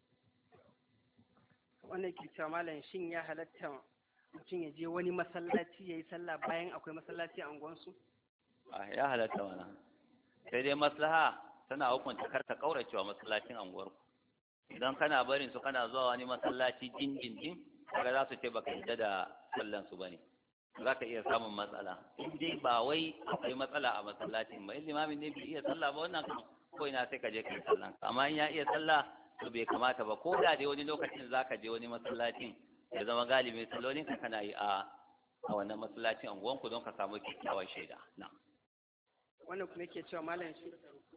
wannan ke cewa malam shin ya halatta mutum ya je wani masallaci ya yi sallah bayan akwai masallaci a unguwansu ya halatta mana sai dai maslaha tana hukunta karka kauracewa masallacin anguwarku idan kana barin su kana zuwa wani masallaci din kaga za su ce baka yadda da sallan su bane za ka iya samun matsala in dai ba wai akwai matsala a masallacin ba in limamin ne bai iya sallah ba wannan ko ina sai ka je kai sallan amma in ya iya sallah to bai kamata ba ko da dai wani lokacin za ka je wani masallacin ya zama galibin sallolin ka kana yi a wannan masallacin anguwanku don ka samu kyakkyawan shaida na wannan kuma yake cewa malam shi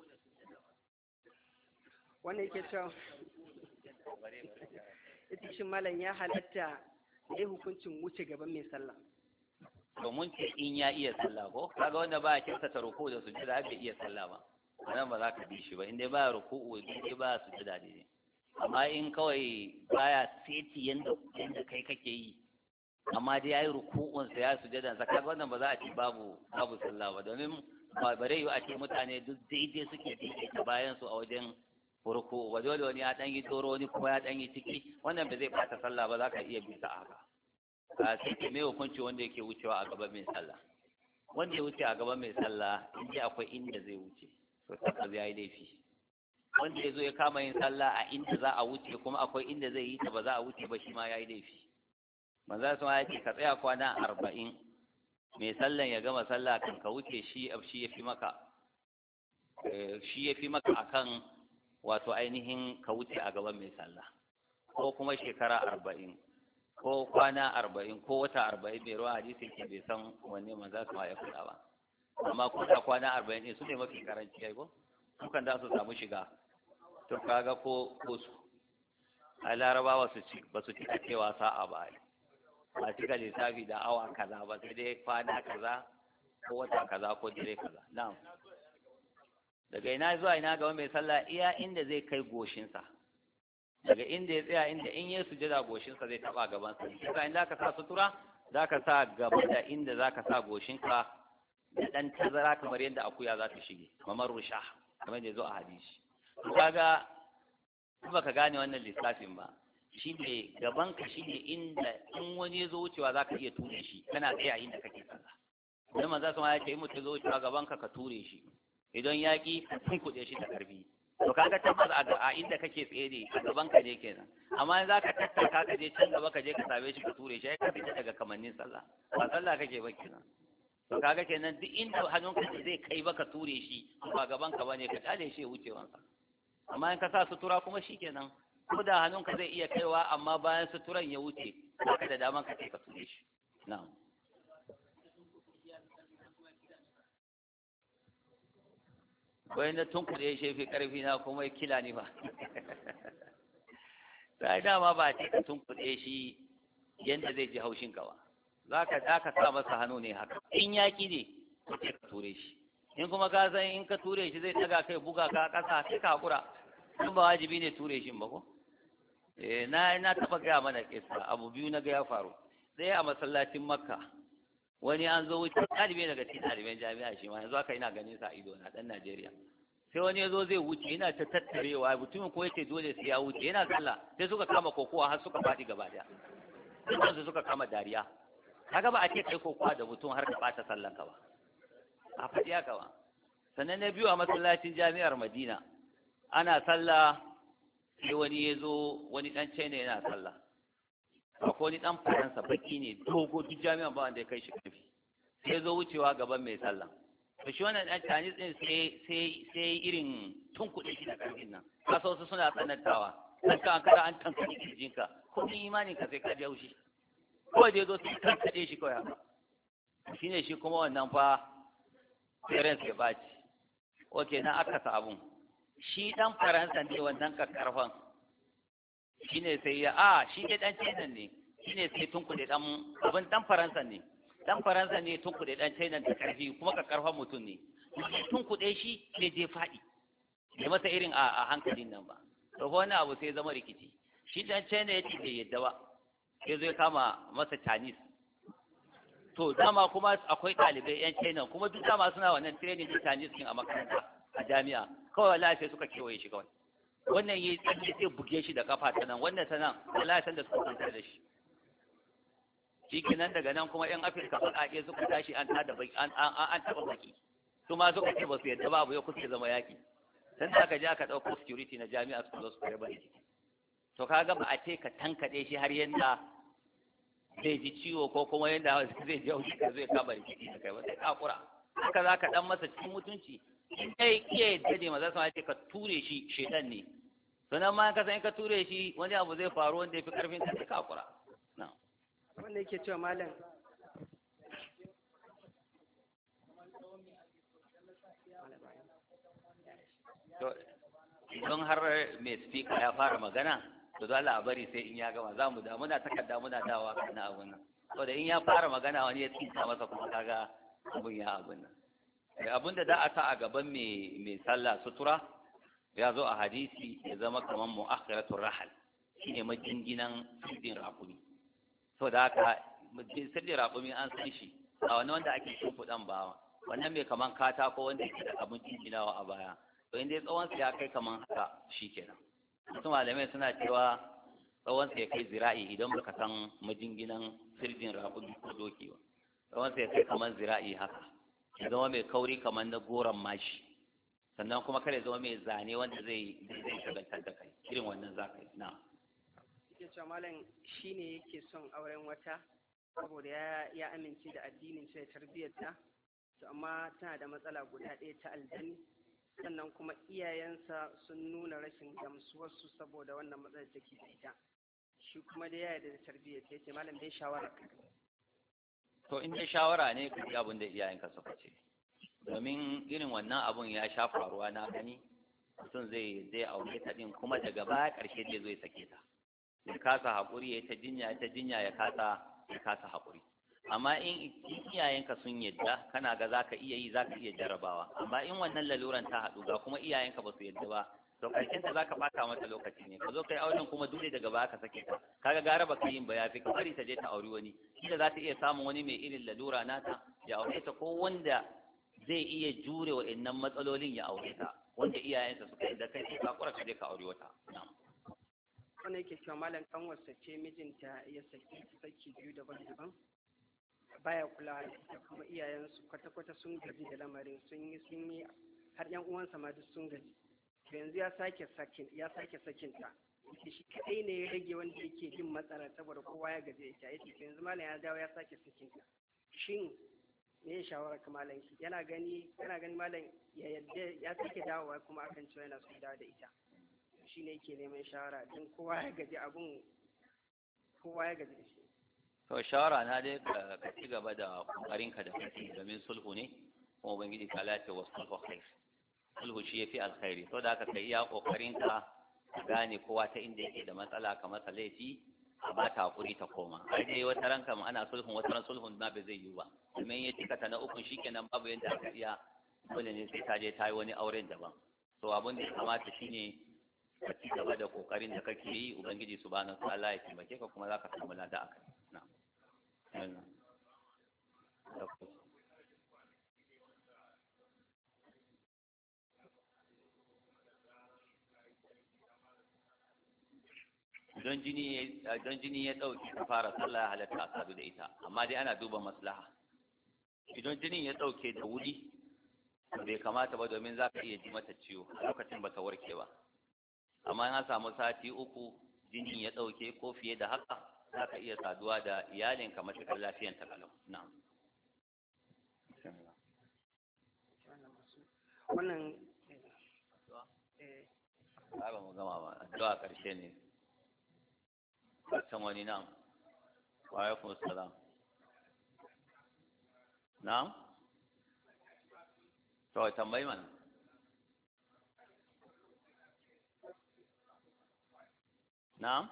wannan yake cewa ita shi malam ya halatta ya hukuncin wuce gaban mai sallah to mun ce in ya iya sallah ko kaga wanda ba ya kyautata ruku da sujud da bai iya sallah ba nan ba za ka bi shi ba in dai ba ruku'u in dai ba sujada ne. Amma in kawai baya seti yanda kai kake yi amma dai yayi ruku'un sa ya sujada sa kaga wannan ba za a ci babu sallah ba, domin ba bare yi a ce mutane duk daidai suke daidaita bayan su a wajen ruku'u ba, dole wani ya dan yi tsoro wani kuma ya dan yi ciki, wannan ba zai bata sallah ba, za ka iya bisa haka. Sai me hukunci wanda yake wucewa a gaban mai sallah? Wanda ya wuce a gaban mai sallah in dai akwai inda zai wuce to tabbas yayi laifi. Wanda ya zo ya kama yin sallah a inda za a wuce kuma akwai inda zai yi ta ba za a wuce ba, shi ma yayi laifi. Manzo sun ya ce ka tsaya kwana 40 mai sallan ya gama sallah kan ka wuce shi yafi maka akan wato ainihin ka wuce a gaban mai sallah, ko kuma shekara 40 ko kwana 40 ko wata 40 mai ruwa hadisi ke bai san wanne manzo sun ya faɗa ba, amma ko da kwana 40 ne su ne mafi karanci ai ko sukan da su samu shiga. To kaga ko su a larabawa ba su cika cewa sa'a ba ba cika lissafi da awa kaza ba, sai dai kwana kaza ko wata kaza ko dire kaza. Na'am, daga ina zuwa ina ga mai sallah iya inda zai kai goshinsa, daga inda ya tsaya inda in ya sujada goshinsa zai taba gaban sa. Sai inda ka sa sutura zaka sa gaba da inda zaka sa goshinka da dan tazara kamar yadda akuya za ta shige, mamar rusha kamar da zo a hadisi. Kaga ba ka gane wannan lissafin ba, shi ne gabanka shi ne inda in wani ya zo wucewa za ka iya ture shi kana tsaye a inda kake sallah. Idan manzo sama ya ce in mutum zo wucewa gabanka ka ture shi, idan ya ƙi ka tunkuɗe shi da ƙarfi. To kaga tabbas a inda kake tsaye ne a gabanka ne kenan, amma in za ka tattaka ka je can gaba ka je ka same shi ka ture shi ai ka fita daga kamannin sallah, ba sallah kake ba kenan. To kaga kenan duk inda hannunka zai kai ba ka ture shi ba gabanka bane ka kyale shi ya wucewansa. Amma in ka sa sutura kuma shikenan, ko da hannunka zai iya kaiwa amma bayan suturan ya wuce baka da daman ka ce ka ture shi. Na'am. Wai na tunkuɗe shi fi ƙarfi na kuma ya kila ni ba. Sai dama ba ce ka tunkuɗe shi yadda zai ji haushin ka ba. Za ka sa masa hannu ne haka. In yaƙi ne ka ce ka ture shi. In kuma ka san in ka ture shi zai daga kai buga ka ƙasa sai ka haƙura. In ba wajibi ne ture shi ba ko? Na taɓa gaya mana kisa abu biyu na ga ya faru. Ɗaya a masallacin Makka. Wani an zo wuce ɗalibi daga cikin ɗaliban jami'a shi ma yanzu haka ina ganin sa ido na ɗan Najeriya. Sai wani ya zo zai wuce yana ta tattarewa mutumin ko yace dole sai ya wuce yana sallah sai suka kama kokowa har suka faɗi gaba daya. Dukkan su suka kama dariya. Kaga ba a ce kai kokowa da mutum har ka ɓata sallan ka ba. A faɗi haka ba. Sannan na biyu a masallacin jami'ar Madina ana sallah sai wani ya zo wani ɗan China yana sallah. Akwai wani ɗan Faransa baki ne dogo duk jami'an ba wanda ya kai shi ƙarfi. Sai zo wucewa gaban mai sallah. To shi wannan ɗan Chinese ɗin sai irin tunkuɗe shi da ƙarfin nan. Kasa wasu suna tsanantawa. Dan ka kada an tankaɗe kirjinka. Ko ni imanin ka sai ka ji haushi. Kawai da ya zo sai tankaɗe shi kawai haka. Shi ne shi kuma wannan fa parents ya baci. Ok na aka sa abun. Shi ɗan Faransa ne wannan kakkarfan. Shi ne sai shi ne ɗan China ne. Shi ne sai tunkuɗe ɗan Faransa ne. Dan Faransa ne tunkuɗe dan China da ƙarfi kuma karfan mutum ne. Tunkuɗe shi sai je faɗi. Bai masa irin a hankalin nan ba. To wani abu sai zama rikici. Shi dan China ya ce bai yadda ba. Sai zai kama masa Chinese. To dama kuma akwai ɗalibai 'yan China kuma duk dama suna wannan training din Chinese din a makaranta a jami'a. Kawai wallahi sai suka kewaye shi kawai. Wannan yayi tsalle sai buge shi da kafa ta nan, wannan ta nan, wallahi san da suka kwantar da shi. Shi kenan daga nan kuma 'yan Afirka baƙaƙe suka tashi an taɓa baki su ma suka ce ba su yadda babu ya kusa zama yaƙi san da aka je aka ɗauko security na jami'a su zo su kare bane ciki to kaga ba a ce ka tankaɗe shi har yanda zai ji ciwo ko kuma yanda zai ji haushi ka zai kama rikici da kai ba sai kakura haka za ka ɗan masa cikin mutunci in dai iya yadda ne maza sama ce ka ture shi shedan ne sannan ma ka san ka ture shi wani abu zai faru wanda ya fi ƙarfin ka sai kakura wanda yake cewa malam don har mai speaker ya fara magana to dole a bari sai in ya gama za mu da muna takarda muna dawa kana abun nan to da in ya fara magana wani ya tsinta masa kuma kaga abun ya abun nan abinda da a sa a gaban mai sallah sutura ya zo a hadisi ya zama kamar mu'akhiratul rahal shine majinginan sirdin raƙumi so da haka sirdin raƙumi an san shi a wani wanda ake shimfiɗan ba wannan mai kaman katako wanda yake da abin jinginawa a baya to inda tsawon ya kai kaman haka shikenan wasu malamai suna cewa tsawon ya kai zira'i idan baka san majinginan sirdin raƙumi ko doki ba tsawon ya kai kaman zira'i haka ya zama mai kauri kaman na goron mashi sannan kuma kada ya zama mai zane wanda zai shagaltar da kai irin wannan za ka yi na yake cewa malam shi ne yake son auren wata saboda ya amince da addinin ta da tarbiyyarta to amma tana da matsala guda ɗaya ta aljani sannan kuma iyayensa sun nuna rashin gamsuwarsu saboda wannan matsalar take da ita shi kuma da yaya da tarbiyyar ta yace malam dai shawara to in dai shawara ne ka ji abin da iyayenka suka ce domin irin wannan abun ya sha faruwa na gani mutum zai aure ta din kuma daga baya ƙarshe zai zo ya sake ta ya kasa haƙuri ya ta jinya ya kasa haƙuri amma in iyayenka sun yadda kana ga zaka iya jarabawa amma in wannan laluran ta haɗu ga kuma iyayenka ba su yadda ba to karshen ta zaka bata mata lokaci ne ka zo kai auren kuma dole daga baya ka sake ta kaga gara baka yin ba yafi ka bari ta je ta auri wani kila za ta iya samun wani mai irin lalura nata ya aure ta ko wanda zai iya jure wa'annan matsalolin ya aure ta wanda iyayensa suka yadda kai sai ka kura ka je ka aure wata wannan yake cewa malam kanwarsa ce mijinta ya saki biyu daban-daban baya kula da kuma iyayensu kwata-kwata sun gaji da lamarin sun yi har yan uwansa ma duk sun gaji to yanzu ya sake sakinta yake shi kadai ne ya rage wanda yake jin matsala saboda kowa ya gaji ita yake to yanzu malam ya dawo ya sake sakinta shin me ya shawara ka malam yana gani malam ya yadda ya sake dawowa kuma akan cewa yana so ya dawo da ita shi ne yake neman shawara don kowa ya gaji da shi to shawara na dai ka ci gaba da kokarinka da kake domin sulhu ne kuma ubangiji ta lace wa sulhu khair sulhu shi yafi alkhairi to da haka kai iya kokarinka ka gane kowa ta inda yake da matsala ka masa laifi a ba ta hakuri ta koma ai dai wata ranka ana sulhun wata ran sulhun ma bai zai yi ba domin ya cika ta na ukun shikenan babu yanda aka iya dole ne sai ta je ta yi wani auren daban to abin da ya kamata shine ka ci gaba da kokarin da kake yi ubangiji subhanahu wa ta'ala ya taimake ka kuma zaka samu lada akai don jini ya ɗauki ta fara sallah ya halatta a sadu da ita amma dai ana duba maslaha idan jinin ya ɗauke da wuri bai kamata ba domin za ka iya ji mata ciwo a lokacin ba ta warke ba amma na samu sati 3 jinin ya ɗauke ko fiye da haka za ka iya saduwa da iyalinka matuƙar lafiyan ta kalau na'am wannan ba mu gama ba addu'a ƙarshe ne can wani nan wa alaikum salam na'am to tambayi mana na'am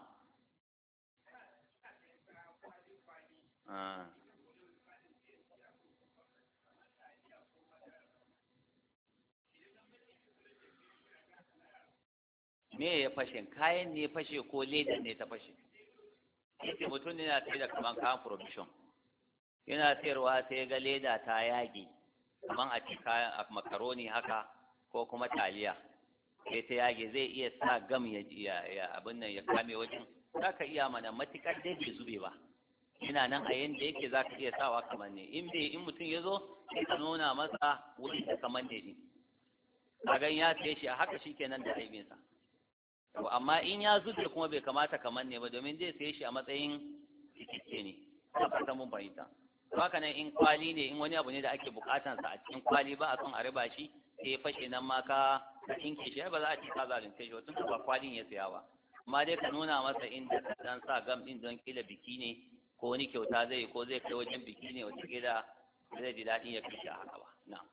me ya fashe kayan ne ya fashe ko ledan ne ta fashe yake mutum ne na sayar da kaman kayan provision yana sayarwa sai ga leda ta yage kaman a ci kayan makaroni haka ko kuma taliya sai ta yage zai iya sa gam ya abin nan ya kame wajen za ka iya mana matukar dai bai zube ba ina nan a yanda yake za ka iya sawa kamar ne in mutum ya zo sai ka nuna masa wurin da kamar ne din kagan ya saye shi a haka shikenan da aibinsa to amma in ya zube kuma bai kamata kamar ne ba domin zai saye shi a matsayin cikakke ne ta fata mun fahimta to haka nan in kwali ne in wani abu ne da ake bukatansa a cikin kwali ba a son a riba shi sai ya fashe nan ma ka tinke shi ba za a ci ka zalunce shi tun ba kwalin ya saya ba amma dai ka nuna masa inda ka dan sa gam din don kila biki ne ko wani kyauta zai ko zai kai wajen biki ne wata kila zai ji daɗin ya fi shi a haka ba na'am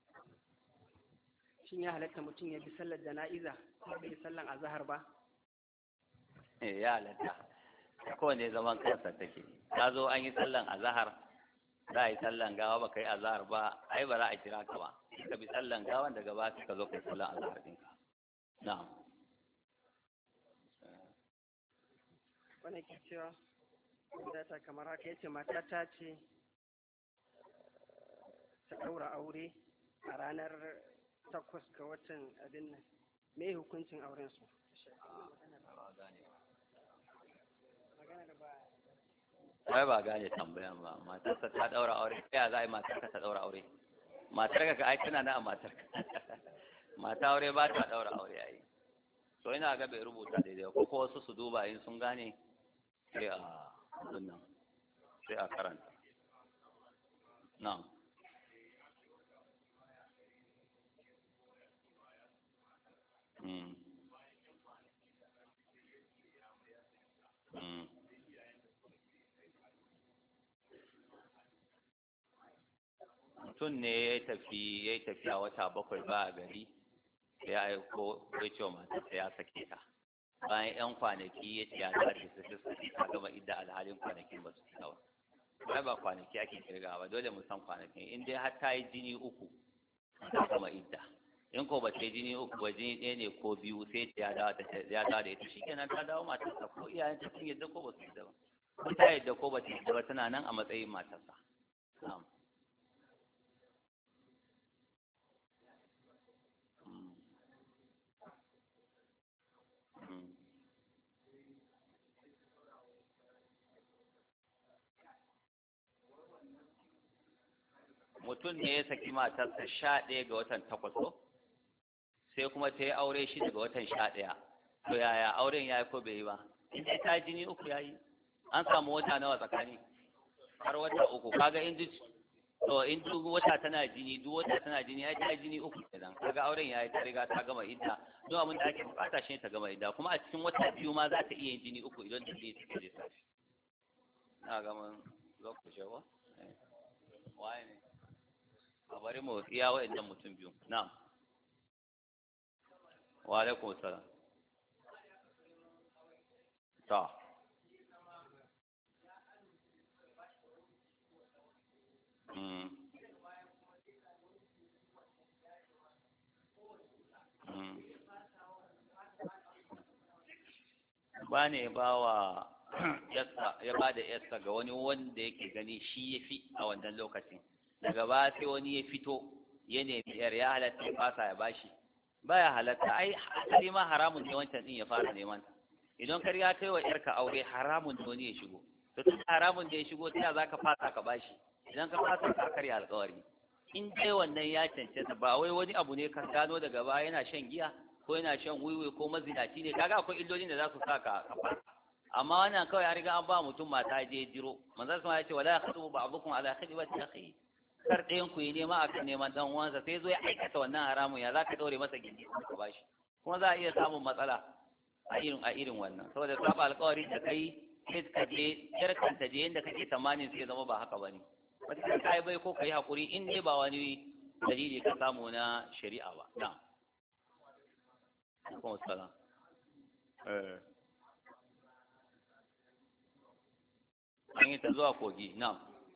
shin ya halatta mutum ya bi sallar jana'iza ko bai sallan azhar ba ya halatta kowane zaman kansa take ka zo an yi sallan azhar za a yi sallan gawa ba kai azhar ba ai ba za a kira ka ba sai ka bi sallan gawan daga ba ka zo kai sallan azhar ɗinka. Na'am. Wani ke cewa ta kamar haka yace mata ta ce ta ɗaura aure a ranar 8 ga watan abin nan, me hukuncin auren su? Ai ba gane tambayan ba. Matarsa ta ɗaura aure, ya za a yi matarka ta ɗaura aure? Matarka ka ai tana na matarka. Mata aure ba ta ɗaura aure ai. To ina ga bai rubuta daidai ko wasu su duba in sun gane sai a wannan sai a karanta. Na'am. Mutum ne ya yi tafiya wata 7 ba a gari, ya aiko ya ce wa matarsa ya sake ta. Bayan 'yan kwanaki ya ce ya dace su sake ta gama idda alhalin kwanakin ba su fita ba. Ai ba kwanaki ake kirga ba, dole mu san kwanakin. In dai har ta yi jini 3 ta gama idda. In ko ba ta yi jini 3 ba, jini 1 ne ko 2 sai ya dawo da ita, shi kenan ta dawo matarsa, ko iyayen ta sun yadda ko ba su yadda ba. Ko ta yadda ko ba ta yadda ba, tana nan a matsayin matarsa. Na'am. Mutum ne ya saki matarsa 11 ga watan 8, sai kuma ta yi aure 6 ga watan 11. To yaya auren ya yi ko bai yi ba? In dai ta jini 3 ya yi, an samu wata nawa tsakani? Har wata 3. Kaga in duk wata tana jini, duk wata tana jini, ya ta jini 3 kenan. Kaga auren ya yi, ta riga ta gama idda. Don abin da ake bukata shi ta gama idda. Kuma a cikin wata 2 ma za ta iya yin jini 3 idan ta je ta je sashi. Na gama lokaci ba? Waye ne? A bari mu iya wa'annan mutum biyu. Na'am. Wa alaikum salam. Ta. Ba ne ba wa ya ba da yasta ga wani wanda yake gani shi ya fi a wannan lokacin. Daga ba sai wani ya fito ya nemi yar, ya halatta ya fasa ya bashi? Baya halatta. Ai asali ma haramun ne wancan din ya fara neman. Idan ka riga kai wa yarka aure, haramun ne wani ya shigo. To tun haramun da ya shigo, ta za ka fasa ka bashi? Idan ka fasa ka karya alƙawari. In dai wannan ya cancanta, ba wai wani abu ne ka gano daga baya yana shan giya ko yana shan wiwi ko mazinaci ne, kaga akwai illolin da za su sa ka fasa. Amma wannan kawai an riga an ba mutum mata je jiro. Manzon sama ya ce wala yakhdubu ba'dukum ala khidmati akhihi. Kar ɗayan ku yi nema akan neman dan uwansa, sai zo ya aikata wannan haramun, ya zaka daure masa gindi ka bashi? Kuma za a iya samun matsala a irin wannan, saboda saba alƙawari da kai sai ka je yarkan ta je inda kake tamanin sai zama ba haka bane. Wata kai bai ko kai hakuri in dai ba wani dalili ka samu na shari'a ba. Na. Alaikum assalam. An yi ta zuwa kogi. Na.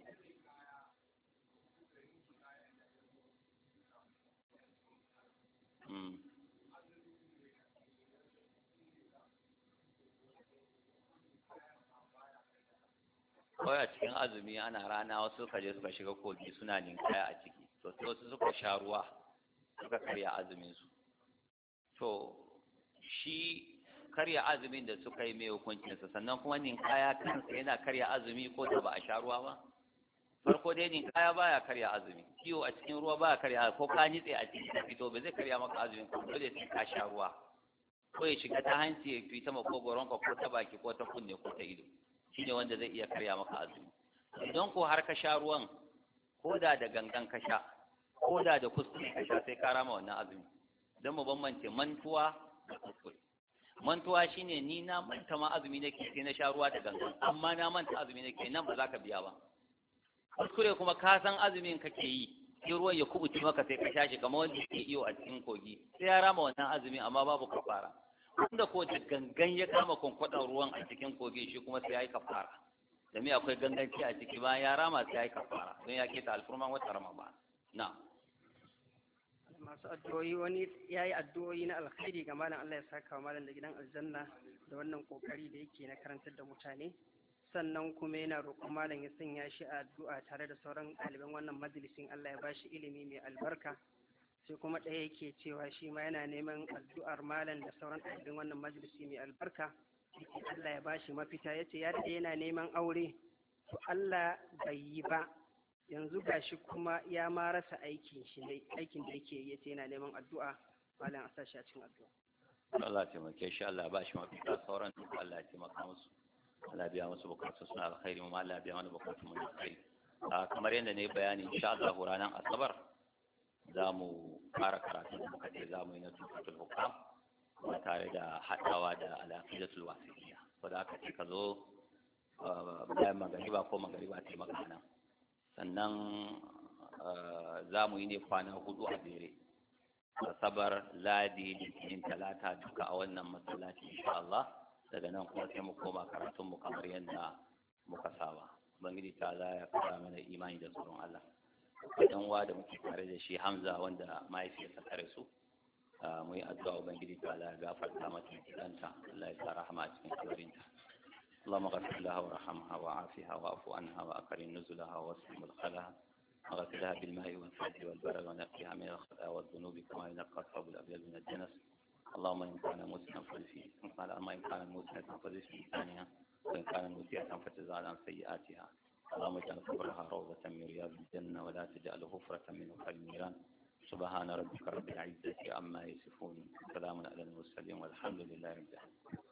Kawai a cikin azumi ana rana, wasu suka je suka shiga kogi suna ninkaya a ciki, to wasu suka sha ruwa suka karya azumin su. To shi karya azumin da suka yi mai hukuncinsa, sannan kuma ninkaya kansa yana karya azumi ko da ba a sha ruwa ba? Farko dai ninkaya baya karya azumi, kiwo a cikin ruwa baya karya, ko ka nitse a cikin ka fito ba zai karya maka azumin ka, dole sai ka sha ruwa, ko ya shiga ta hanci ya fita makogoronka ko ta baki ko ta kunne ko ta ido, shine wanda zai iya karya maka azumi. Idan ko har ka sha ruwan, ko da gangan ka sha, ko da kuskure ka sha, sai ka rama wannan azumi. Don mu bambance mantuwa da kuskure. Mantuwa shine ni na manta ma azumi nake sai na sha ruwa da gangan, amma na manta azumi nake, nan ba za ka biya ba. Kuskure kuma ka san azumin kake yi, sai ruwan ya kubuce maka sai ka sha shi, kamar wanda ke iyo a cikin kogi, sai ya rama wannan azumi amma babu kafara. Wanda ko da gangan ya kama kwankwaɗon ruwan a cikin kogi, shi kuma sai ya yi kafara, da me akwai ganganci a ciki, bayan ya rama sai ya yi kafara don ya keta alfurman wata Ramadan. Na. masu addu'o'i wani ya yi addu'o'i na alkhairi ga malam Allah ya saka wa malam da gidan aljanna da wannan kokari da yake na karantar da mutane, sannan kuma yana roƙon malam ya sanya shi a addu'a tare da sauran ɗaliban wannan majalisin Allah ya ba shi ilimi mai albarka. Sai kuma ɗaya yake cewa shi ma yana neman addu'ar malam da sauran ɗaliban wannan majalisi mai albarka, Allah ya ba shi mafita. Ya ce ya daɗe yana neman aure to Allah bai yi ba, yanzu gashi kuma ya ma rasa aikin da yake yi, yace yana neman addu'a, malam a sashi a cikin addu'a. Allah ya taimake shi, Allah ya ba shi mafita, sauran duk Allah ya taimaka musu, Allah ya biya musu bukatu suna alkhairi, mu Allah ya biya mana bukatu mu alkhairi. Kamar yadda ne bayani insha Allah ranar Asabar za mu fara karatu da muka ce za mu yi na tufatul hukam ba tare da haɗawa da alaƙidatul wasiliya, saboda haka ce ka zo bayan magariba ko magariba ta maka nan. Sannan za mu yi ne kwana 4 a jere, Asabar, Ladi, Litinin, Talata duka a wannan masallaci insha Allah. Daga nan kuma sai mu koma karatun mu kamar yadda muka saba. Ubangiji ta Allah ya fara mana imani da tsoron Allah. Dan uwa da muke tare da shi Hamza wanda mahaifiyarsa ta rasu, mu yi addu'a Ubangiji ta Allah ya gafarta mata gidanta, Allah ya sa rahama a cikin kabarinta. اللهم اغفر لها وارحمها وعافها واعف عنها واكرم نزلها واسع مدخلها وغسلها بالماء والثلج والبرد ونقها من الخطايا والذنوب كما ينقى الثوب الابيض من الدنس. اللهم ان كان مسلما فلفي ان كان مسلما فزد في لسانها وان كان مسيئة فتزال عن سيئاتها. اللهم اجعل قبرها روضة من رياض الجنة ولا تجعل غفرة من غفر النيران. سبحان ربك رب العزة عما يصفون، سلام على المرسلين والحمد لله رب العالمين.